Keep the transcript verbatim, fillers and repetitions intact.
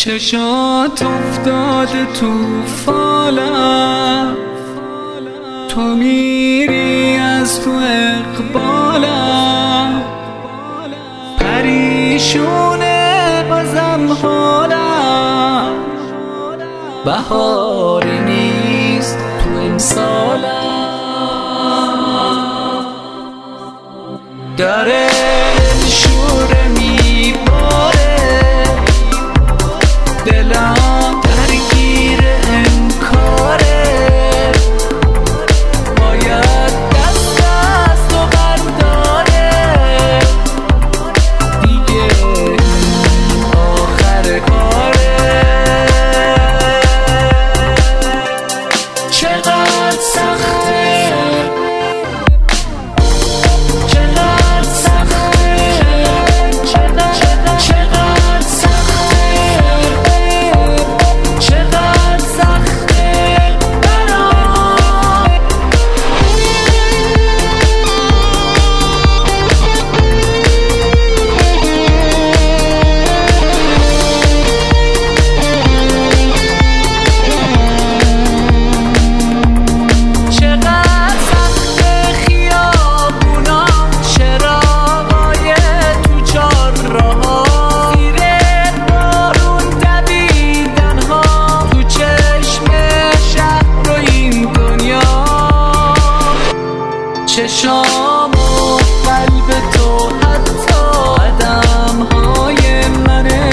چشات افتاده تو فالم، تو میری از تو اقبالم، پریشونه بازم حالم، بهاری نیست تو امسالم. داره شوره میباره، دلم درگیر انکاره، باید دست از تو برداره، دیگه آخر کاره. چقدر سخته، چقدر سخته، چقدر چقدر سخته، چقدر سخته برام. چقدر سخته خیابونا، چراغای تو چهارراها، زیر بارون دویدنها، تو چشم شهر و این دنیا. چشام و قلب تو حتی قدمهای منه،